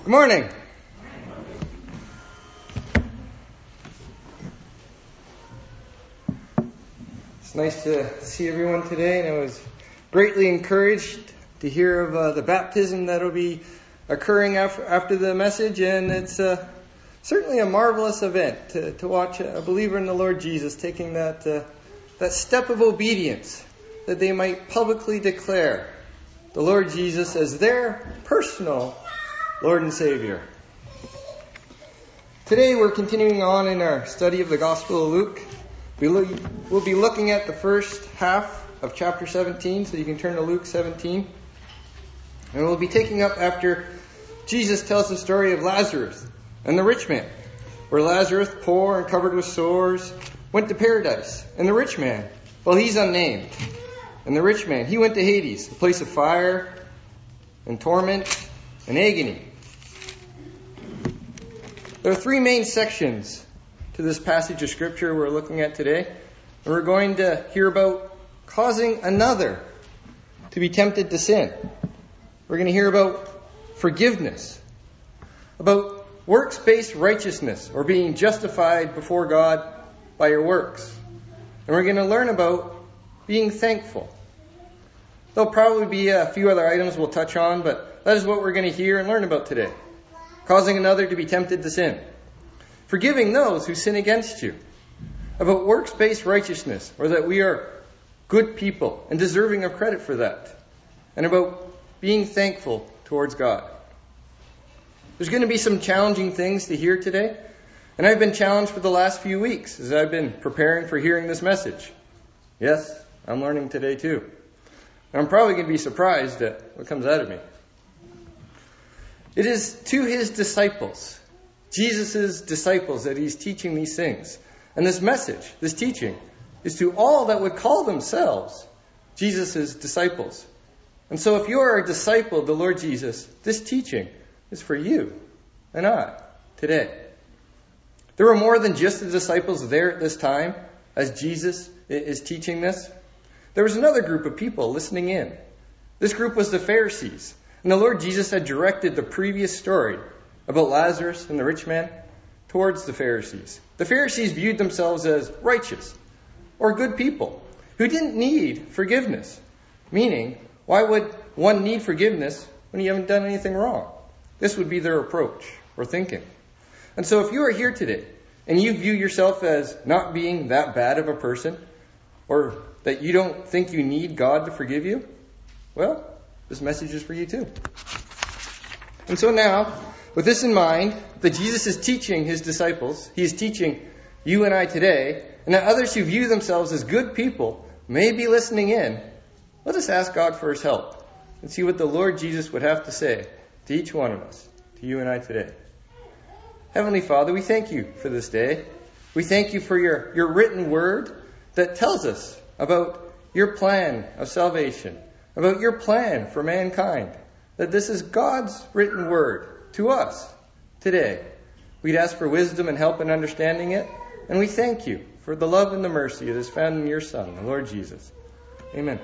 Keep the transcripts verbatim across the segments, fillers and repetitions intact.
Good morning. It's nice to see everyone today, and I was greatly encouraged to hear of uh, the baptism that will be occurring after, after the message, and it's uh, certainly a marvelous event to, to watch a believer in the Lord Jesus taking that uh, that step of obedience that they might publicly declare the Lord Jesus as their personal Lord and Savior. Today we're continuing on in our study of the Gospel of Luke. We look, we'll be looking at the first half of chapter seventeen, so you can turn to Luke seventeen. And we'll be taking up after Jesus tells the story of Lazarus and the rich man, where Lazarus, poor and covered with sores, went to paradise. And the rich man, well, he's unnamed. And the rich man, he went to Hades, a place of fire and torment and agony. There are three main sections to this passage of Scripture we're looking at today. And we're going to hear about causing another to be tempted to sin. We're going to hear about forgiveness, about works-based righteousness, or being justified before God by your works. And we're going to learn about being thankful. There'll probably be a few other items we'll touch on, but that is what we're going to hear and learn about today. Causing another to be tempted to sin. Forgiving those who sin against you. About works-based righteousness, or that we are good people and deserving of credit for that. And about being thankful towards God. There's going to be some challenging things to hear today. And I've been challenged for the last few weeks as I've been preparing for hearing this message. Yes, I'm learning today too. And I'm probably going to be surprised at what comes out of me. It is to his disciples, Jesus' disciples, that he's teaching these things. And this message, this teaching, is to all that would call themselves Jesus' disciples. And so if you are a disciple of the Lord Jesus, this teaching is for you and I today. There were more than just the disciples there at this time as Jesus is teaching this. There was another group of people listening in. This group was the Pharisees. And the Lord Jesus had directed the previous story about Lazarus and the rich man towards the Pharisees. The Pharisees viewed themselves as righteous or good people who didn't need forgiveness. Meaning, why would one need forgiveness when you haven't done anything wrong? This would be their approach or thinking. And so if you are here today and you view yourself as not being that bad of a person, or that you don't think you need God to forgive you, well, this message is for you too. And so now, with this in mind, that Jesus is teaching his disciples, he is teaching you and I today, and that others who view themselves as good people may be listening in, let us ask God for his help and see what the Lord Jesus would have to say to each one of us, to you and I today. Heavenly Father, we thank you for this day. We thank you for your, your written word that tells us about your plan of salvation, about your plan for mankind, that this is God's written word to us today. We'd ask for wisdom and help in understanding it, and we thank you for the love and the mercy that is found in your Son, the Lord Jesus. Amen.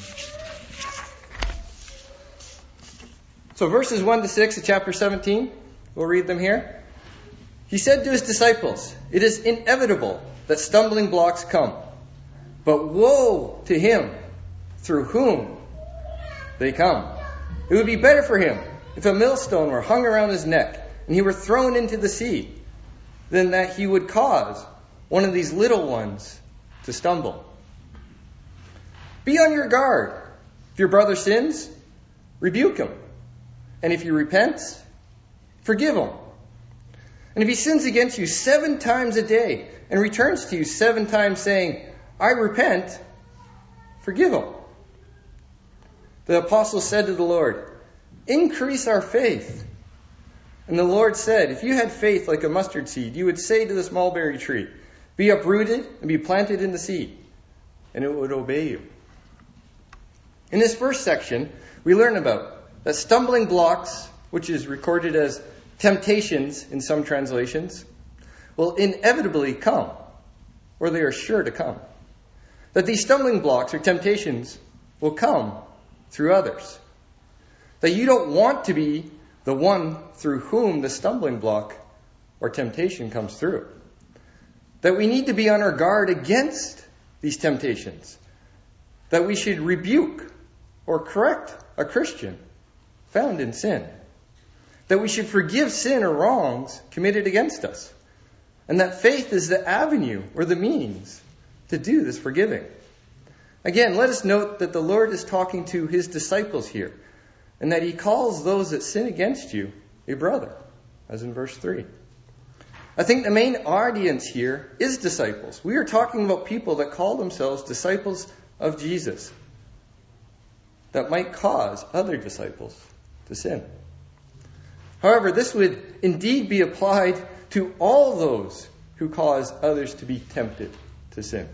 So verses one to six of chapter seventeen, we'll read them here. He said to his disciples, "It is inevitable that stumbling blocks come, but woe to him through whom they come. It would be better for him if a millstone were hung around his neck and he were thrown into the sea than that he would cause one of these little ones to stumble. Be on your guard. If your brother sins, rebuke him. And if he repents, forgive him. And if he sins against you seven times a day and returns to you seven times saying, 'I repent,' forgive him." The apostles said to the Lord, "Increase our faith." And the Lord said, "If you had faith like a mustard seed, you would say to this mulberry tree, 'Be uprooted and be planted in the sea,' and it would obey you." In this first section, we learn about that stumbling blocks, which is recorded as temptations in some translations, will inevitably come, or they are sure to come. That these stumbling blocks or temptations will come through others. That you don't want to be the one through whom the stumbling block or temptation comes through. That we need to be on our guard against these temptations. That we should rebuke or correct a Christian found in sin. That we should forgive sin or wrongs committed against us. And that faith is the avenue or the means to do this forgiving. Again, let us note that the Lord is talking to his disciples here, and that he calls those that sin against you a brother, as in verse three. I think the main audience here is disciples. We are talking about people that call themselves disciples of Jesus, that might cause other disciples to sin. However, this would indeed be applied to all those who cause others to be tempted to sin.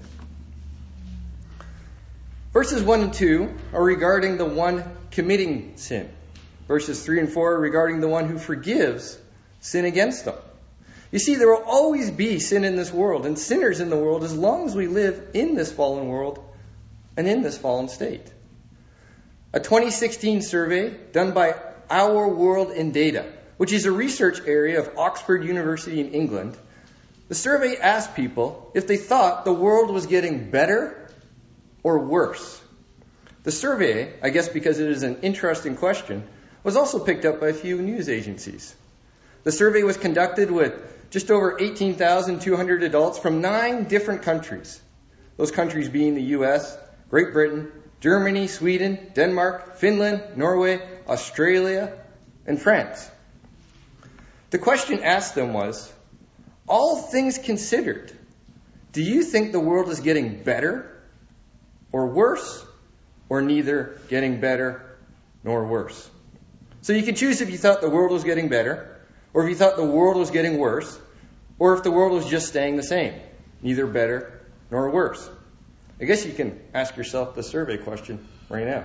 Verses one and two are regarding the one committing sin. Verses three and four are regarding the one who forgives sin against them. You see, there will always be sin in this world and sinners in the world as long as we live in this fallen world and in this fallen state. A twenty sixteen survey done by Our World in Data, which is a research area of Oxford University in England, the survey asked people if they thought the world was getting better or worse. The survey, I guess because it is an interesting question, was also picked up by a few news agencies. The survey was conducted with just over eighteen thousand two hundred adults from nine different countries. Those countries being the U S, Great Britain, Germany, Sweden, Denmark, Finland, Norway, Australia, and France. The question asked them was, all things considered, do you think the world is getting better or worse, or neither getting better nor worse? So you can choose if you thought the world was getting better, or if you thought the world was getting worse, or if the world was just staying the same, neither better nor worse. I guess you can ask yourself the survey question right now.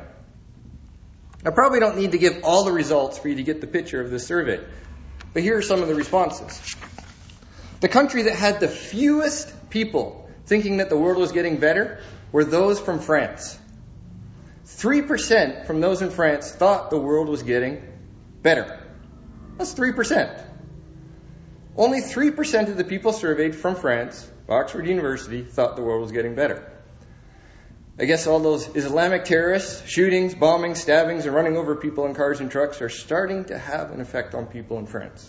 I probably don't need to give all the results for you to get the picture of this survey, but here are some of the responses. The country that had the fewest people thinking that the world was getting better were those from France. three percent from those in France thought the world was getting better. That's three percent. Only three percent of the people surveyed from France, Oxford University, thought the world was getting better. I guess all those Islamic terrorists, shootings, bombings, stabbings, and running over people in cars and trucks are starting to have an effect on people in France.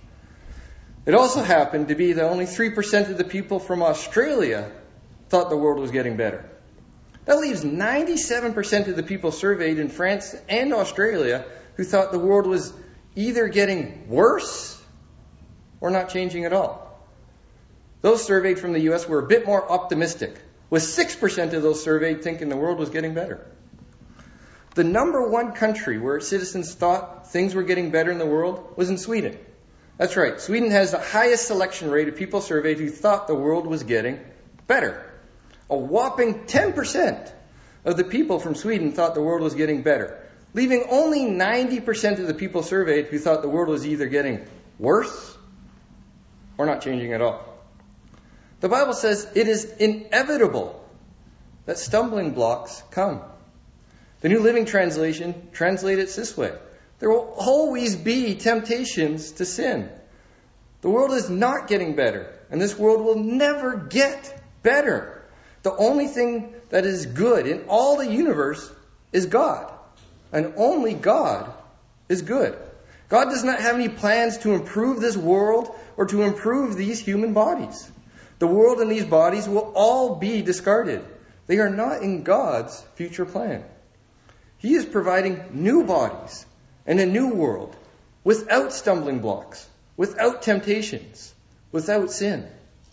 It also happened to be that only three percent of the people from Australia thought the world was getting better. That leaves ninety-seven percent of the people surveyed in France and Australia who thought the world was either getting worse or not changing at all. Those surveyed from the U S were a bit more optimistic, with six percent of those surveyed thinking the world was getting better. The number one country where citizens thought things were getting better in the world was in Sweden. That's right, Sweden has the highest selection rate of people surveyed who thought the world was getting better. A whopping ten percent of the people from Sweden thought the world was getting better, leaving only ninety percent of the people surveyed who thought the world was either getting worse or not changing at all. The Bible says it is inevitable that stumbling blocks come. The New Living Translation translates it this way. There will always be temptations to sin. The world is not getting better, and this world will never get better. The only thing that is good in all the universe is God, and only God is good. God does not have any plans to improve this world or to improve these human bodies. The world and these bodies will all be discarded. They are not in God's future plan. He is providing new bodies and a new world without stumbling blocks, without temptations, without sin.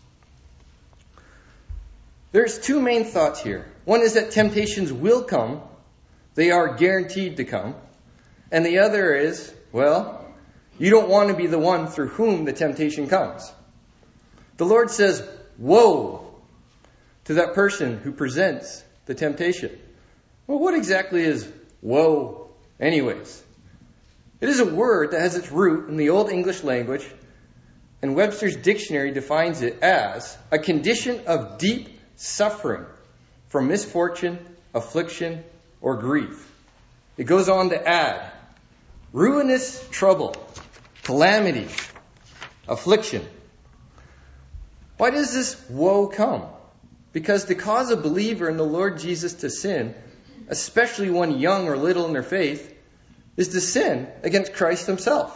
There's two main thoughts here. One is that temptations will come. They are guaranteed to come. And the other is, well, you don't want to be the one through whom the temptation comes. The Lord says, woe to that person who presents the temptation. Well, what exactly is woe anyways? It is a word that has its root in the Old English language, and Webster's dictionary defines it as a condition of deep suffering from misfortune, affliction, or grief. It goes on to add, ruinous trouble, calamity, affliction. Why does this woe come? Because to cause a believer in the Lord Jesus to sin, especially one young or little in their faith, is to sin against Christ himself.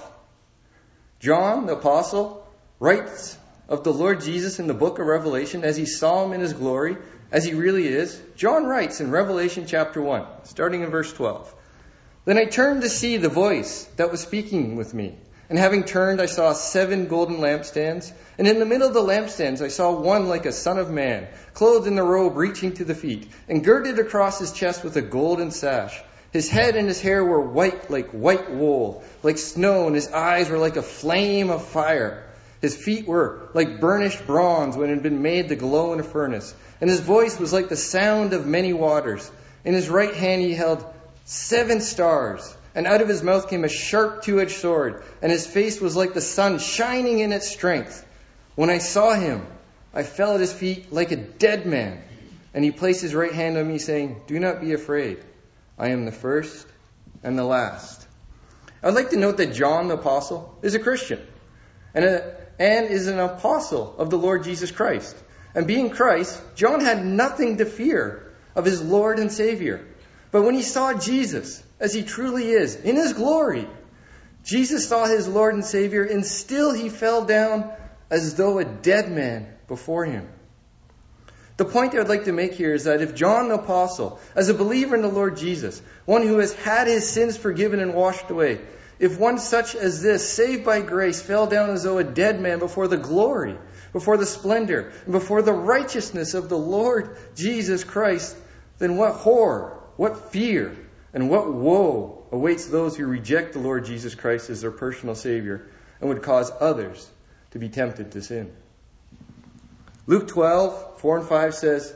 John, the apostle, writes of the Lord Jesus in the book of Revelation as he saw him in his glory, as he really is. John writes in Revelation chapter one, starting in verse twelve, "Then I turned to see the voice that was speaking with me. And having turned, I saw seven golden lampstands. And in the middle of the lampstands, I saw one like a son of man, clothed in a robe reaching to the feet, and girded across his chest with a golden sash. His head and his hair were white like white wool, like snow, and his eyes were like a flame of fire. His feet were like burnished bronze when it had been made to glow in a furnace. And his voice was like the sound of many waters. In his right hand he held seven stars. And out of his mouth came a sharp two-edged sword, and his face was like the sun shining in its strength. When I saw him, I fell at his feet like a dead man. And he placed his right hand on me, saying, 'Do not be afraid. I am the first and the last.'" I would like to note that John the apostle is a Christian and, a, and is an apostle of the Lord Jesus Christ. And being Christ, John had nothing to fear of his Lord and Savior. But when he saw Jesus, as he truly is, in his glory, Jesus saw his Lord and Savior, and still he fell down as though a dead man before him. The point I would like to make here is that if John the Apostle, as a believer in the Lord Jesus, one who has had his sins forgiven and washed away, if one such as this, saved by grace, fell down as though a dead man before the glory, before the splendor, and before the righteousness of the Lord Jesus Christ, then what horror, what fear, and what woe awaits those who reject the Lord Jesus Christ as their personal Savior and would cause others to be tempted to sin. Luke twelve, four and five says,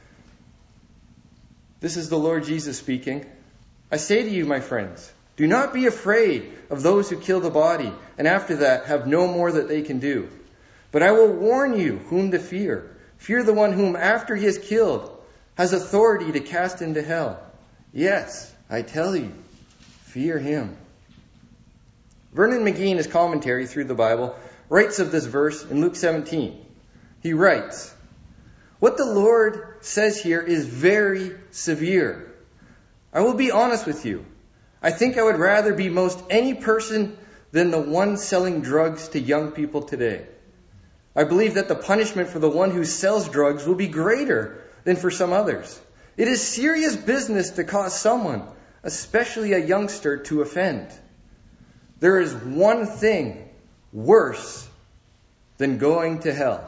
this is the Lord Jesus speaking. "I say to you, my friends, do not be afraid of those who kill the body, and after that have no more that they can do. But I will warn you whom to fear. Fear the one whom, after he is killed, has authority to cast into hell. Yes, I tell you, fear him." Vernon McGee, in his commentary through the Bible, writes of this verse in Luke seventeen. He writes, "What the Lord says here is very severe. I will be honest with you. I think I would rather be most any person than the one selling drugs to young people today. I believe that the punishment for the one who sells drugs will be greater than for some others. It is serious business to cause someone, especially a youngster, to offend. There is one thing worse than going to hell."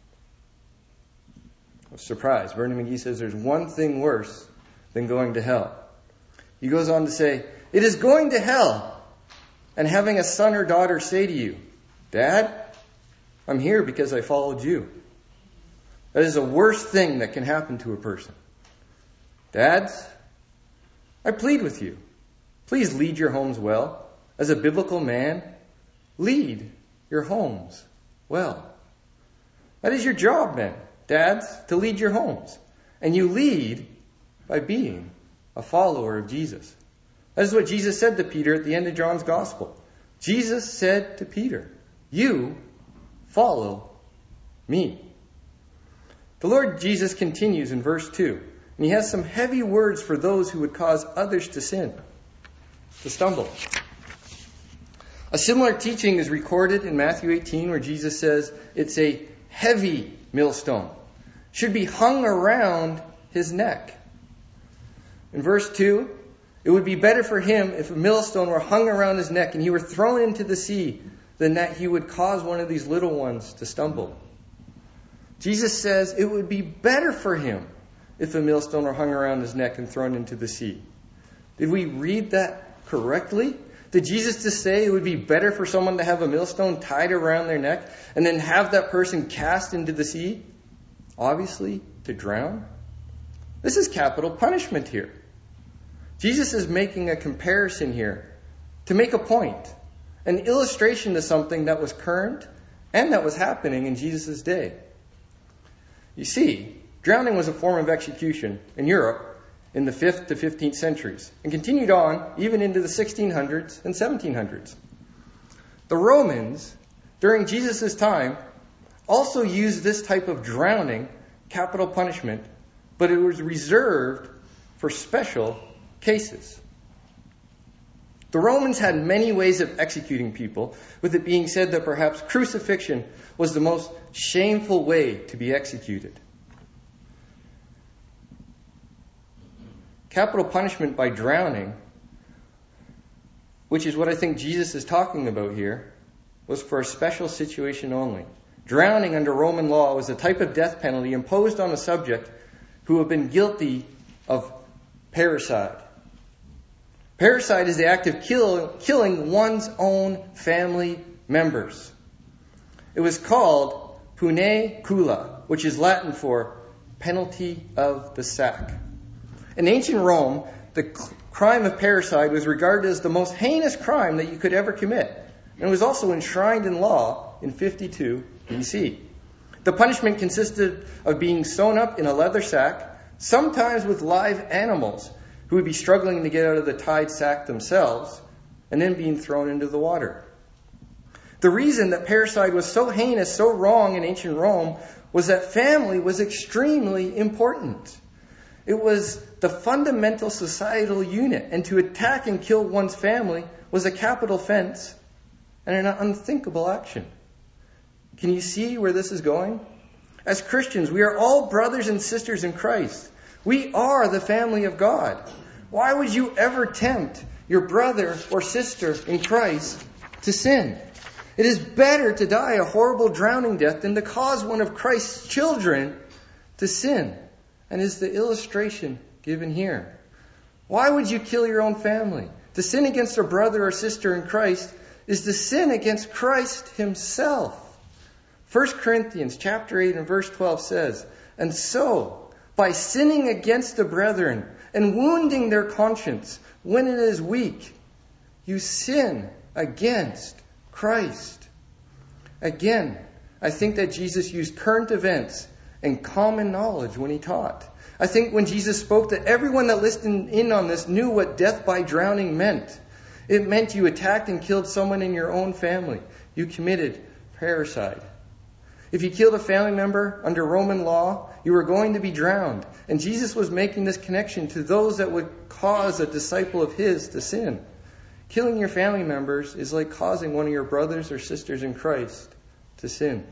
I was surprised. Vernon McGee says there's one thing worse than going to hell. He goes on to say, "It is going to hell and having a son or daughter say to you, 'Dad, I'm here because I followed you.' That is the worst thing that can happen to a person. Dads, I plead with you. Please lead your homes well. As a biblical man, lead your homes well." That is your job, men, dads, to lead your homes. And you lead by being a follower of Jesus. That is what Jesus said to Peter at the end of John's Gospel. Jesus said to Peter, "You follow me." The Lord Jesus continues in verse two. And he has some heavy words for those who would cause others to sin, to stumble. A similar teaching is recorded in Matthew eighteen, where Jesus says it's a heavy millstone. Should be hung around his neck. In verse two, it would be better for him if a millstone were hung around his neck and he were thrown into the sea than that he would cause one of these little ones to stumble. Jesus says it would be better for him if a millstone were hung around his neck and thrown into the sea. Did we read that correctly? Did Jesus just say it would be better for someone to have a millstone tied around their neck and then have that person cast into the sea? Obviously, to drown. This is capital punishment here. Jesus is making a comparison here to make a point, an illustration to something that was current and that was happening in Jesus' day. You see, drowning was a form of execution in Europe in the fifth to fifteenth centuries and continued on even into the sixteen hundreds and seventeen hundreds. The Romans, during Jesus' time, also used this type of drowning, capital punishment, but it was reserved for special cases. The Romans had many ways of executing people, with it being said that perhaps crucifixion was the most shameful way to be executed. Capital punishment by drowning, which is what I think Jesus is talking about here, was for a special situation only. Drowning under Roman law was a type of death penalty imposed on a subject who had been guilty of parricide. Parricide is the act of kill, killing one's own family members. It was called pune cula, which is Latin for penalty of the sack. In ancient Rome, the crime of parricide was regarded as the most heinous crime that you could ever commit, and was also enshrined in law in fifty-two B C. The punishment consisted of being sewn up in a leather sack, sometimes with live animals who would be struggling to get out of the tied sack themselves, and then being thrown into the water. The reason that parricide was so heinous, so wrong in ancient Rome, was that family was extremely important. It was the fundamental societal unit, and to attack and kill one's family was a capital offense and an unthinkable action. Can you see where this is going? As Christians, we are all brothers and sisters in Christ. We are the family of God. Why would you ever tempt your brother or sister in Christ to sin? It is better to die a horrible drowning death than to cause one of Christ's children to sin, and is the illustration given here. Why would you kill your own family? To sin against a brother or sister in Christ is to sin against Christ himself. First Corinthians chapter eight and verse twelve says, "And so, by sinning against the brethren and wounding their conscience when it is weak, you sin against Christ." Again, I think that Jesus used current events and common knowledge when he taught. I think when Jesus spoke, that everyone that listened in on this knew what death by drowning meant. It meant you attacked and killed someone in your own family. You committed parricide. If you killed a family member under Roman law, you were going to be drowned. And Jesus was making this connection to those that would cause a disciple of his to sin. Killing your family members is like causing one of your brothers or sisters in Christ to sin.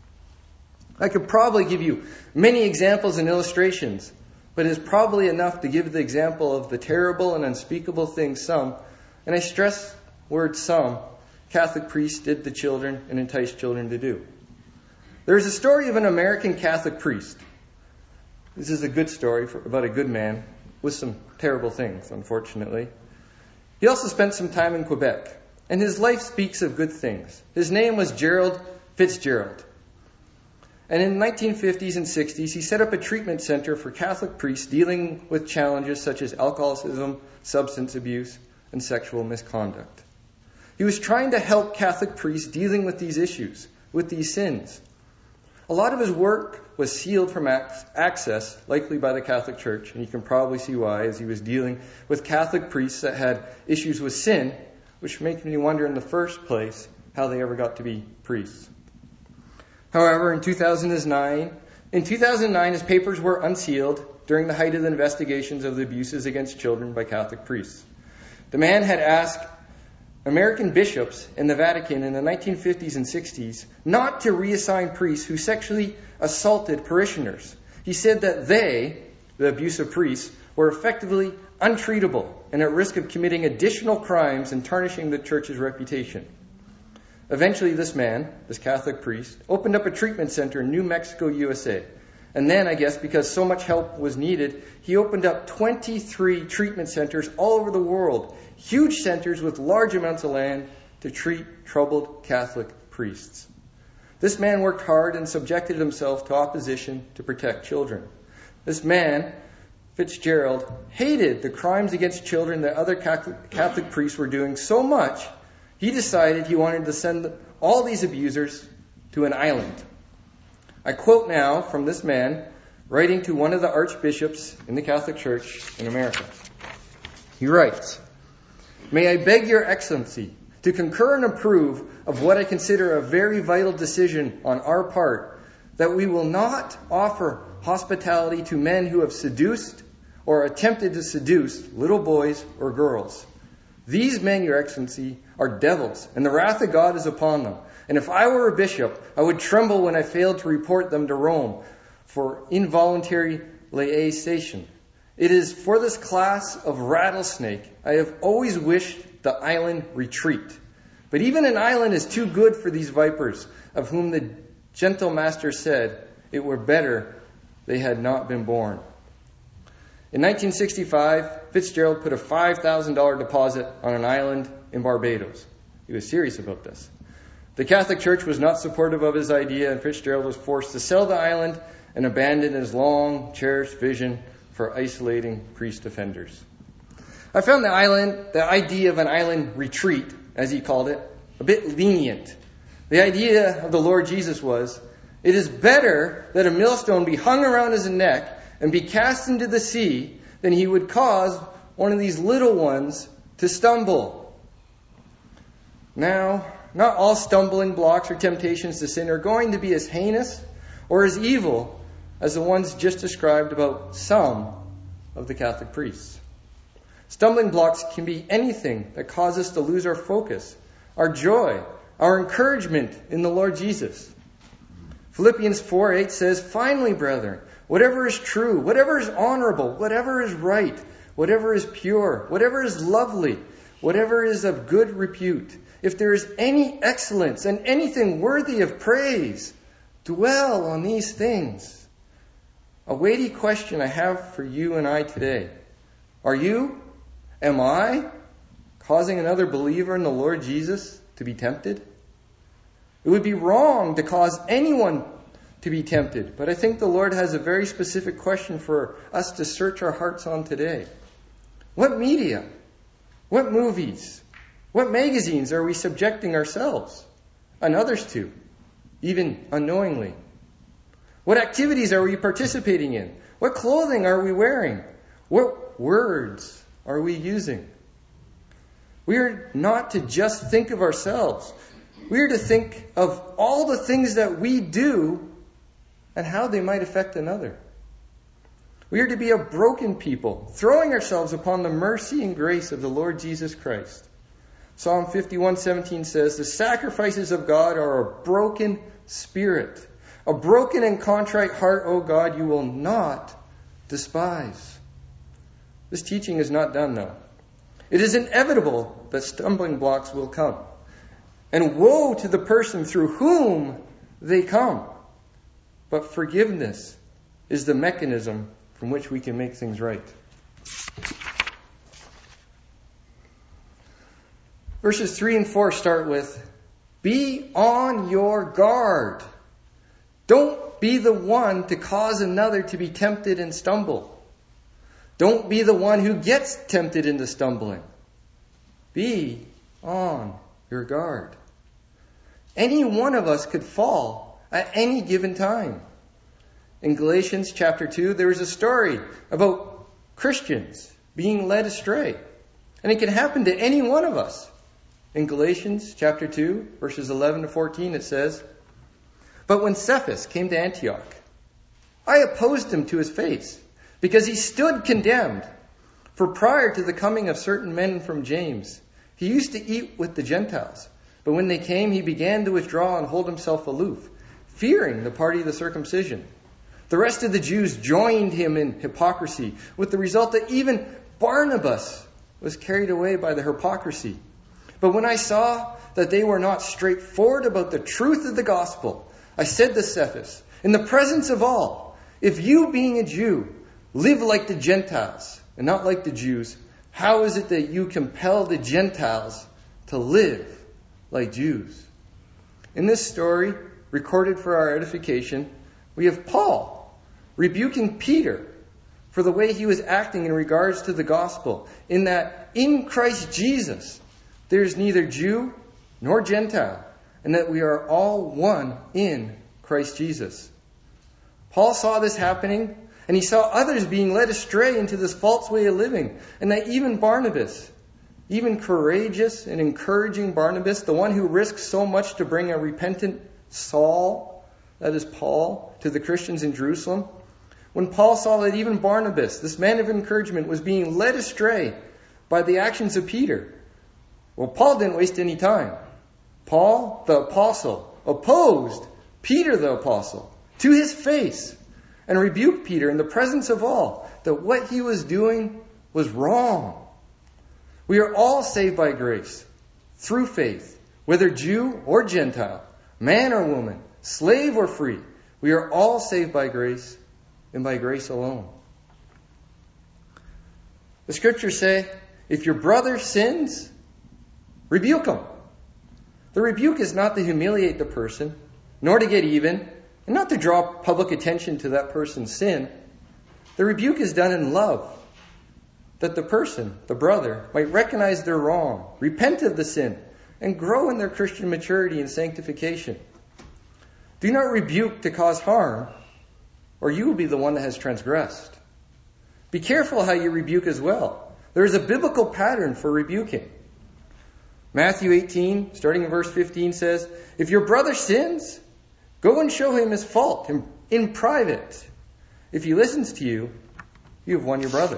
I could probably give you many examples and illustrations, but it is probably enough to give the example of the terrible and unspeakable things some, and I stress word some, Catholic priests did to children and enticed children to do. There is a story of an American Catholic priest. This is a good story for, about a good man with some terrible things, unfortunately. He also spent some time in Quebec, and his life speaks of good things. His name was Gerald Fitzgerald. And in the nineteen fifties and sixties, he set up a treatment center for Catholic priests dealing with challenges such as alcoholism, substance abuse, and sexual misconduct. He was trying to help Catholic priests dealing with these issues, with these sins. A lot of his work was sealed from access, likely by the Catholic Church, and you can probably see why, as he was dealing with Catholic priests that had issues with sin, which makes me wonder in the first place how they ever got to be priests. However, in two thousand nine, in two thousand nine, his papers were unsealed during the height of the investigations of the abuses against children by Catholic priests. The man had asked American bishops in the Vatican in the nineteen fifties and sixties not to reassign priests who sexually assaulted parishioners. He said that they, the abusive priests, were effectively untreatable and at risk of committing additional crimes and tarnishing the church's reputation. Eventually, this man, this Catholic priest, opened up a treatment center in New Mexico, U S A. And then, I guess, because so much help was needed, he opened up twenty-three treatment centers all over the world. Huge centers with large amounts of land to treat troubled Catholic priests. This man worked hard and subjected himself to opposition to protect children. This man, Fitzgerald, hated the crimes against children that other Catholic, Catholic priests were doing so much, he decided he wanted to send all these abusers to an island. I quote now from this man, writing to one of the archbishops in the Catholic Church in America. He writes, "May I beg your excellency to concur and approve of what I consider a very vital decision on our part, that we will not offer hospitality to men who have seduced or attempted to seduce little boys or girls. These men, your excellency, are devils, and the wrath of God is upon them. And if I were a bishop, I would tremble when I failed to report them to Rome for involuntary laication. It is for this class of rattlesnake I have always wished the island retreat. But even an island is too good for these vipers, of whom the gentle master said it were better they had not been born." In nineteen sixty-five, Fitzgerald put a five thousand dollars deposit on an island in Barbados. He was serious about this. The Catholic Church was not supportive of his idea, and Fitzgerald was forced to sell the island and abandon his long cherished vision for isolating priest offenders. I found the island, the idea of an island retreat, as he called it, a bit lenient. The idea of the Lord Jesus was, it is better that a millstone be hung around his neck and be cast into the sea than he would cause one of these little ones to stumble. Now, not all stumbling blocks or temptations to sin are going to be as heinous or as evil as the ones just described about some of the Catholic priests. Stumbling blocks can be anything that causes us to lose our focus, our joy, our encouragement in the Lord Jesus. Philippians four eight says, "Finally, brethren, whatever is true, whatever is honorable, whatever is right, whatever is pure, whatever is lovely, whatever is of good repute, if there is any excellence and anything worthy of praise, dwell on these things." A weighty question I have for you and I today. Are you, am I, causing another believer in the Lord Jesus to be tempted? It would be wrong to cause anyone to be tempted, but I think the Lord has a very specific question for us to search our hearts on today. What media, what movies, what magazines are we subjecting ourselves and others to, even unknowingly? What activities are we participating in? What clothing are we wearing? What words are we using? We are not to just think of ourselves. We are to think of all the things that we do and how they might affect another. We are to be a broken people, throwing ourselves upon the mercy and grace of the Lord Jesus Christ. Psalm fifty-one seventeen says, "The sacrifices of God are a broken spirit. A broken and contrite heart, O God, you will not despise." This teaching is not done, though. It is inevitable that stumbling blocks will come. And woe to the person through whom they come. But forgiveness is the mechanism from which we can make things right. Verses three and four start with, "Be on your guard. Don't be the one to cause another to be tempted and stumble. Don't be the one who gets tempted into stumbling. Be on your guard." Any one of us could fall at any given time. In Galatians chapter two, there is a story about Christians being led astray. And it can happen to any one of us. In Galatians chapter two, verses eleven to fourteen, it says, "But when Cephas came to Antioch, I opposed him to his face, because he stood condemned. For prior to the coming of certain men from James, he used to eat with the Gentiles. But when they came, he began to withdraw and hold himself aloof, fearing the party of the circumcision. The rest of the Jews joined him in hypocrisy, with the result that even Barnabas was carried away by the hypocrisy. But when I saw that they were not straightforward about the truth of the gospel, I said to Cephas, in the presence of all, if you, being a Jew, live like the Gentiles and not like the Jews, how is it that you compel the Gentiles to live like Jews?" In this story, recorded for our edification, we have Paul rebuking Peter for the way he was acting in regards to the gospel, in that in Christ Jesus there is neither Jew nor Gentile, and that we are all one in Christ Jesus. Paul saw this happening, and he saw others being led astray into this false way of living, and that even Barnabas, even courageous and encouraging Barnabas, the one who risked so much to bring a repentant Saul, that is Paul, to the Christians in Jerusalem, when Paul saw that even Barnabas, this man of encouragement, was being led astray by the actions of Peter, well, Paul didn't waste any time. Paul, the apostle, opposed Peter, the apostle, to his face, and rebuked Peter in the presence of all that what he was doing was wrong. We are all saved by grace, through faith, whether Jew or Gentile, man or woman, slave or free. We are all saved by grace and by grace alone. The scriptures say, if your brother sins, rebuke him. The rebuke is not to humiliate the person, nor to get even, and not to draw public attention to that person's sin. The rebuke is done in love, that the person, the brother, might recognize their wrong, repent of the sin, and grow in their Christian maturity and sanctification. Do not rebuke to cause harm, or you will be the one that has transgressed. Be careful how you rebuke as well. There is a biblical pattern for rebuking. Matthew eighteen, starting in verse fifteen, says, if your brother sins, go and show him his fault in, in private. If he listens to you, you have won your brother.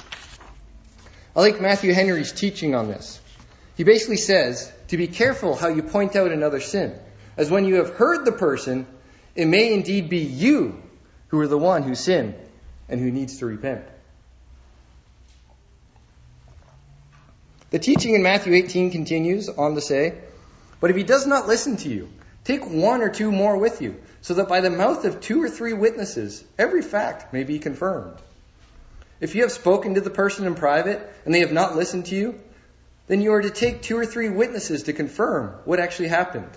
I like Matthew Henry's teaching on this. He basically says to be careful how you point out another sin, as when you have heard the person, it may indeed be you who are the one who sinned and who needs to repent. The teaching in Matthew eighteen continues on to say, but if he does not listen to you, take one or two more with you, so that by the mouth of two or three witnesses, every fact may be confirmed. If you have spoken to the person in private and they have not listened to you, then you are to take two or three witnesses to confirm what actually happened.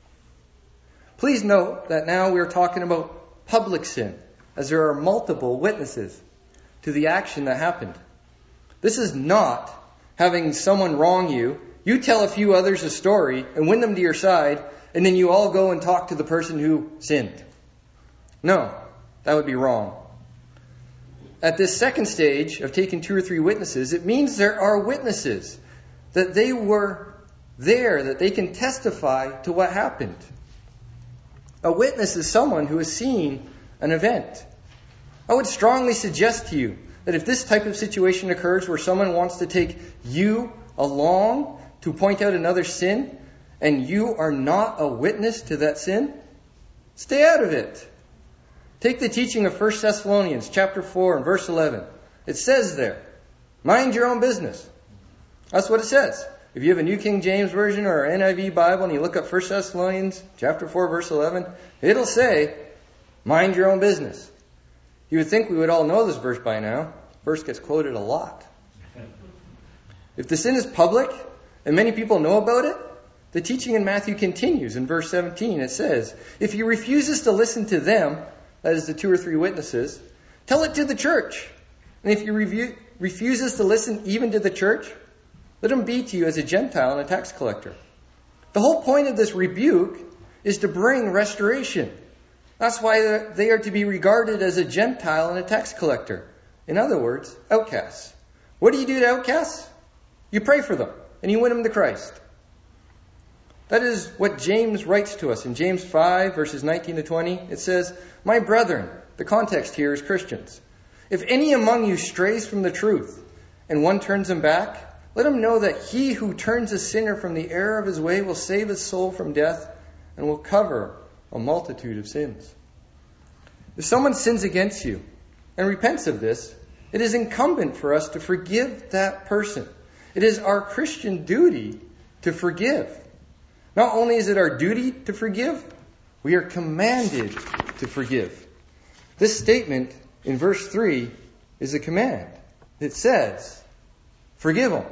Please note that now we are talking about public sin, as there are multiple witnesses to the action that happened. This is not having someone wrong you, you tell a few others a story and win them to your side, and then you all go and talk to the person who sinned. No, that would be wrong. At this second stage of taking two or three witnesses, it means there are witnesses, that they were there, that they can testify to what happened. A witness is someone who has seen an event. I would strongly suggest to you that if this type of situation occurs where someone wants to take you along to point out another sin, and you are not a witness to that sin, stay out of it. Take the teaching of First Thessalonians chapter four and verse eleven. It says there, mind your own business. That's what it says. If you have a New King James Version or an N I V Bible and you look up First Thessalonians chapter four verse eleven, it'll say, mind your own business. You would think we would all know this verse by now. Verse gets quoted a lot. If the sin is public and many people know about it, the teaching in Matthew continues in verse seventeen. It says, if he refuses to listen to them, that is the two or three witnesses, tell it to the church. And if he review, refuses to listen even to the church, let him be to you as a Gentile and a tax collector. The whole point of this rebuke is to bring restoration. That's why they are to be regarded as a Gentile and a tax collector. In other words, outcasts. What do you do to outcasts? You pray for them and you win them to Christ. That is what James writes to us in James five, verses nineteen to twenty. It says, my brethren, the context here is Christians. If any among you strays from the truth and one turns him back, let him know that he who turns a sinner from the error of his way will save his soul from death and will cover a multitude of sins. If someone sins against you and repents of this, it is incumbent for us to forgive that person. It is our Christian duty to forgive. Not only is it our duty to forgive, we are commanded to forgive. This statement in verse three is a command. It says, forgive them.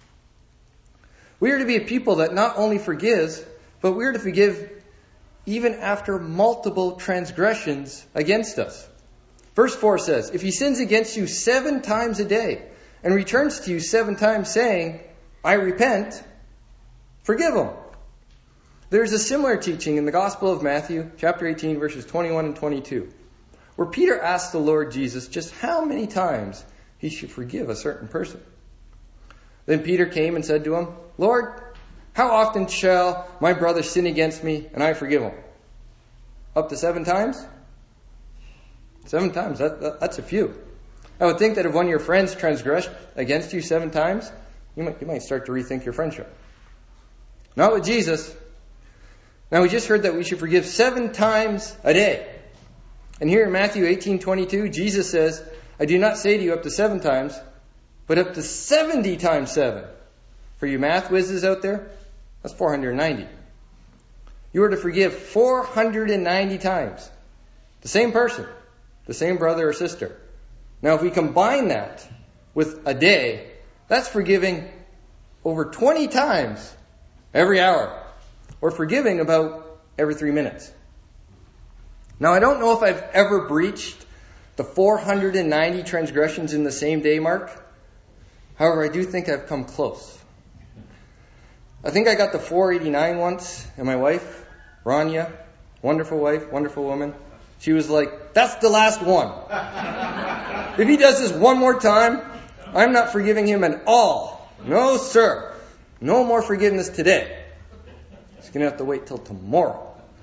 We are to be a people that not only forgives, but we are to forgive even after multiple transgressions against us. Verse four says, if he sins against you seven times a day and returns to you seven times saying, I repent, forgive him. There is a similar teaching in the Gospel of Matthew, chapter eighteen, verses twenty-one and twenty-two. where Peter asked the Lord Jesus just how many times he should forgive a certain person. Then Peter came and said to him, Lord, how often shall my brother sin against me and I forgive him? Up to seven times? Seven times, that, that, that's a few. I would think that if one of your friends transgressed against you seven times, you might, you might start to rethink your friendship. Not with Jesus. Now we just heard that we should forgive seven times a day. And here in Matthew eighteen twenty-two, Jesus says, I do not say to you up to seven times, but up to seventy times seven. For you math whizzes out there, that's four hundred ninety. You are to forgive four hundred ninety times. The same person, the same brother or sister. Now if we combine that with a day, that's forgiving over twenty times every hour. Or forgiving about every three minutes. Now I don't know if I've ever breached the four hundred ninety transgressions in the same day mark. However, I do think I've come close. I think I got the four eighty-nine once, and my wife, Rania, wonderful wife, wonderful woman, she was like, that's the last one. If he does this one more time, I'm not forgiving him at all. No, sir. No more forgiveness today. He's going to have to wait till tomorrow.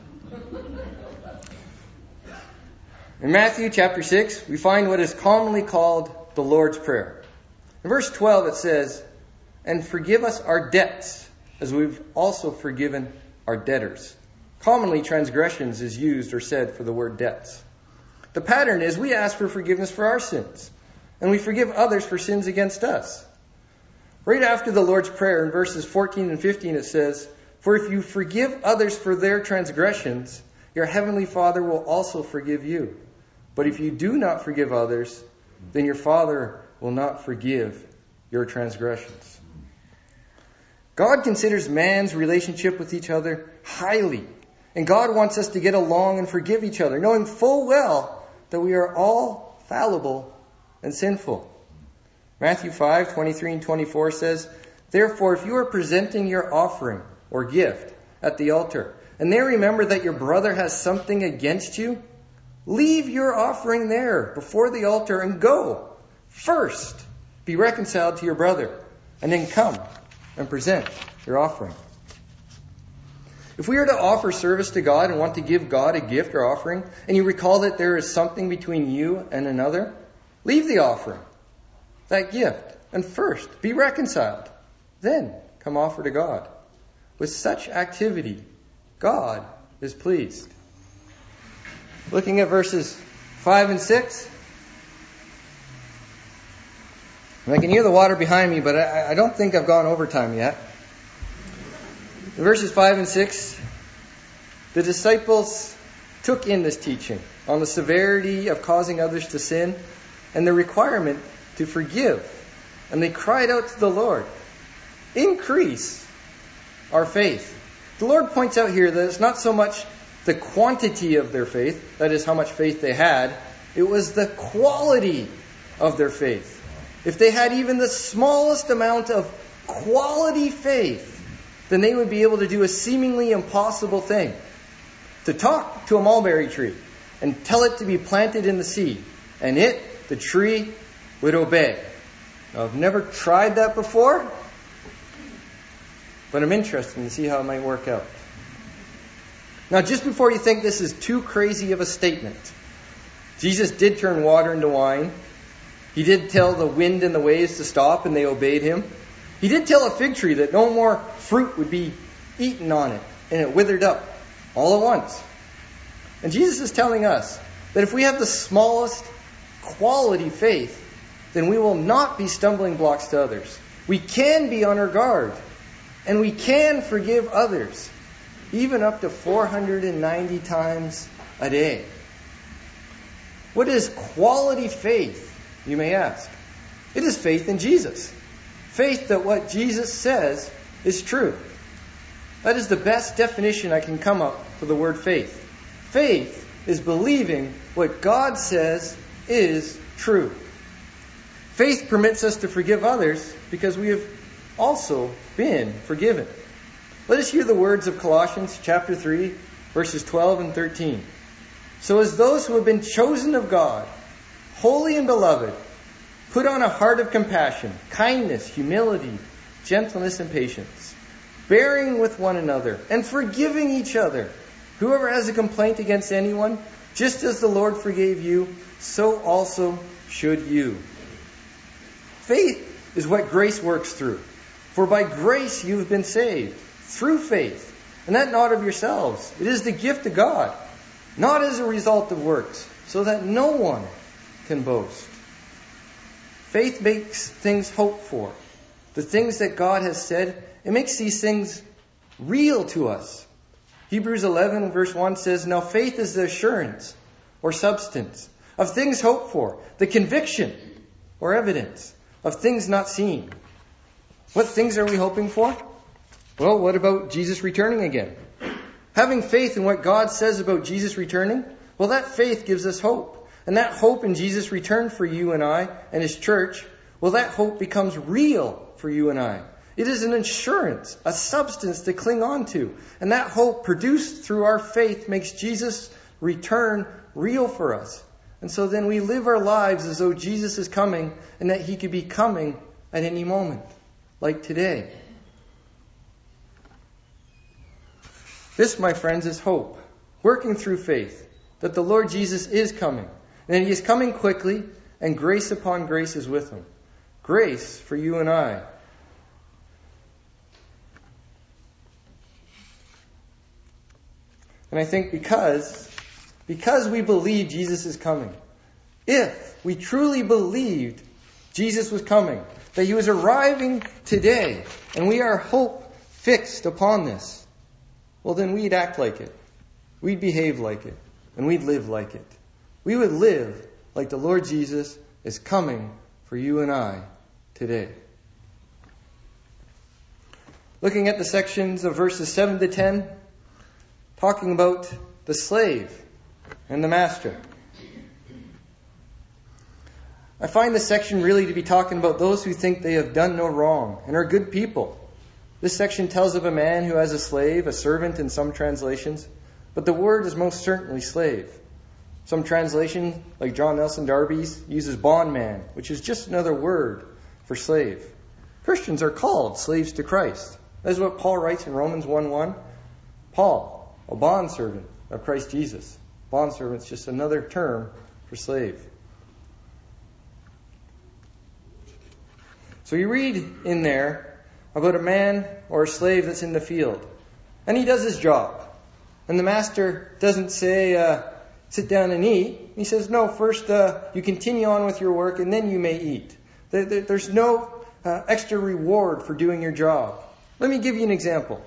In Matthew chapter six, we find what is commonly called the Lord's Prayer. In verse twelve it says, and forgive us our debts, as we've also forgiven our debtors. Commonly, transgressions is used or said for the word debts. The pattern is we ask for forgiveness for our sins, and we forgive others for sins against us. Right after the Lord's Prayer, in verses fourteen and fifteen, it says, for if you forgive others for their transgressions, your heavenly Father will also forgive you. But if you do not forgive others, then your Father will not forgive your transgressions. God considers man's relationship with each other highly. And God wants us to get along and forgive each other, knowing full well that we are all fallible and sinful. Matthew five, twenty-three and twenty-four says, therefore, if you are presenting your offering or gift at the altar, and there remember that your brother has something against you, leave your offering there before the altar and go. First, be reconciled to your brother, and then come and present your offering. If we are to offer service to God and want to give God a gift or offering, and you recall that there is something between you and another, leave the offering, that gift, and first be reconciled. Then come offer to God. With such activity, God is pleased. Looking at verses five and six. And I can hear the water behind me, but I, I don't think I've gone overtime yet. In verses five and six, the disciples took in this teaching on the severity of causing others to sin and the requirement to forgive. And they cried out to the Lord, increase our faith. The Lord points out here that it's not so much the quantity of their faith, that is how much faith they had, it was the quality of their faith. If they had even the smallest amount of quality faith, then they would be able to do a seemingly impossible thing. To talk to a mulberry tree and tell it to be planted in the sea. And it, the tree, would obey. Now, I've never tried that before, but I'm interested to see how it might work out. Now, just before you think this is too crazy of a statement, Jesus did turn water into wine. He did tell the wind and the waves to stop, and they obeyed him. He did tell a fig tree that no more fruit would be eaten on it, and it withered up all at once. And Jesus is telling us that if we have the smallest quality faith, then we will not be stumbling blocks to others. We can be on our guard, and we can forgive others, even up to four hundred ninety times a day. What is quality faith, you may ask? It is faith in Jesus. Faith that what Jesus says is true. That is the best definition I can come up for the word faith. Faith is believing what God says is true. Faith permits us to forgive others because we have also been forgiven. Let us hear the words of Colossians chapter three, verses twelve and thirteen. So as those who have been chosen of God, holy and beloved, put on a heart of compassion, kindness, humility, gentleness, and patience, bearing with one another and forgiving each other. Whoever has a complaint against anyone, just as the Lord forgave you, so also should you. Faith is what grace works through. For by grace you have been saved, through faith, and that not of yourselves. It is the gift of God, not as a result of works, so that no one can boast. Faith makes things hoped for. The things that God has said, it makes these things real to us. Hebrews eleven verse one says, now faith is the assurance or substance of things hoped for, the conviction or evidence of things not seen. What things are we hoping for? Well, what about Jesus returning again? Having faith in what God says about Jesus returning, well, that faith gives us hope. And that hope in Jesus' return for you and I and His church, well, that hope becomes real for you and I. It is an assurance, a substance to cling on to. And that hope produced through our faith makes Jesus' return real for us. And so then we live our lives as though Jesus is coming and that He could be coming at any moment, like today. This, my friends, is hope, working through faith, that the Lord Jesus is coming, and that He is coming quickly, and grace upon grace is with Him. Grace for you and I. And I think because, because we believe Jesus is coming, if we truly believed Jesus was coming, that He was arriving today, and we are hope fixed upon this, well, then we'd act like it. We'd behave like it. And we'd live like it. We would live like the Lord Jesus is coming for you and I today. Looking at the sections of verses seven to ten, talking about the slave and the master. I find this section really to be talking about those who think they have done no wrong and are good people. This section tells of a man who has a slave, a servant in some translations, but the word is most certainly slave. Some translation, like John Nelson Darby's, uses bondman, which is just another word for slave. Christians are called slaves to Christ. That is what Paul writes in Romans one one. Paul, a bondservant of Christ Jesus. Bondservant is just another term for slave. So you read in there about a man or a slave that's in the field. And he does his job. And the master doesn't say, uh, sit down and eat. He says, no, first uh, you continue on with your work and then you may eat. There, there, there's no uh, extra reward for doing your job. Let me give you an example.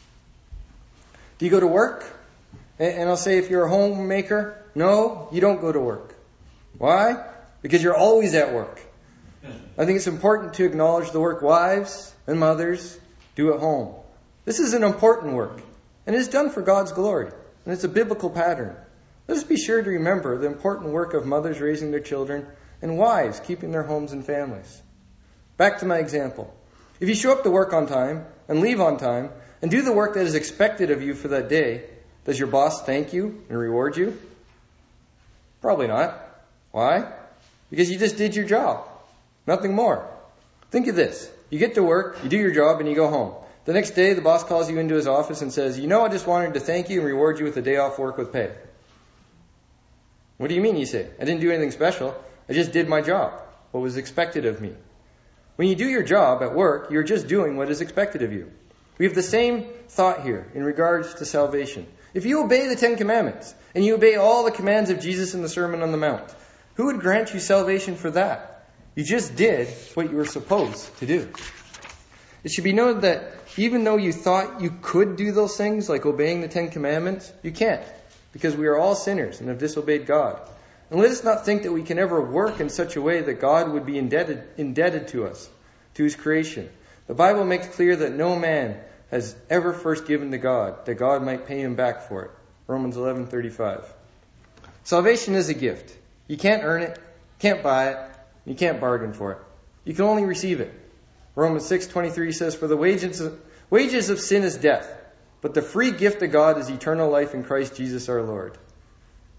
Do you go to work? And I'll say if you're a homemaker, no, you don't go to work. Why? Because you're always at work. I think it's important to acknowledge the work wives and mothers do at home. This is an important work, and it is done for God's glory, and it's a biblical pattern. Let us be sure to remember the important work of mothers raising their children and wives keeping their homes and families. Back to my example. If you show up to work on time and leave on time and do the work that is expected of you for that day, does your boss thank you and reward you? Probably not. Why? Because you just did your job. Nothing more. Think of this. You get to work, you do your job, and you go home. The next day, the boss calls you into his office and says, you know, I just wanted to thank you and reward you with a day off work with pay. What do you mean, you say? I didn't do anything special. I just did my job. What was expected of me. When you do your job at work, you're just doing what is expected of you. We have the same thought here in regards to salvation. If you obey the Ten Commandments, and you obey all the commands of Jesus in the Sermon on the Mount, who would grant you salvation for that? You just did what you were supposed to do. It should be noted that even though you thought you could do those things, like obeying the Ten Commandments, you can't, because we are all sinners and have disobeyed God. And let us not think that we can ever work in such a way that God would be indebted, indebted to us, to His creation. The Bible makes clear that no man has ever first given to God, that God might pay him back for it. Romans eleven thirty-five. Salvation is a gift. You can't earn it, can't buy it, you can't bargain for it. You can only receive it. Romans six twenty-three says, for the wages of, wages of sin is death, but the free gift of God is eternal life in Christ Jesus our Lord.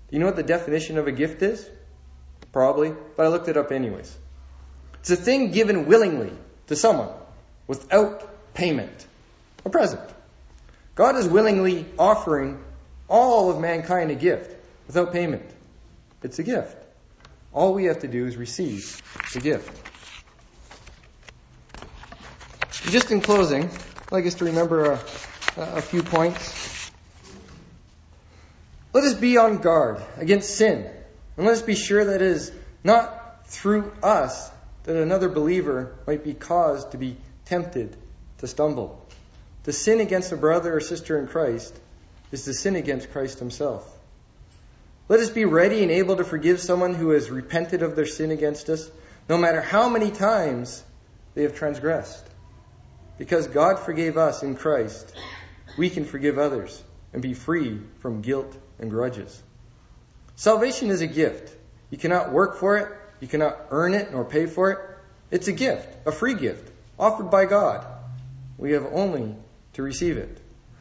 Do you know what the definition of a gift is? Probably, but I looked it up anyways. It's a thing given willingly to someone without payment. A present. God is willingly offering all of mankind a gift without payment. It's a gift. All we have to do is receive the gift. Just in closing, I'd like us to remember a, a few points. Let us be on guard against sin. And let us be sure that it is not through us that another believer might be caused to be tempted to stumble. To sin against a brother or sister in Christ is to sin against Christ himself. Let us be ready and able to forgive someone who has repented of their sin against us, no matter how many times they have transgressed. Because God forgave us in Christ, we can forgive others and be free from guilt and grudges. Salvation is a gift. You cannot work for it. You cannot earn it nor pay for it. It's a gift, a free gift, offered by God. We have only to receive it.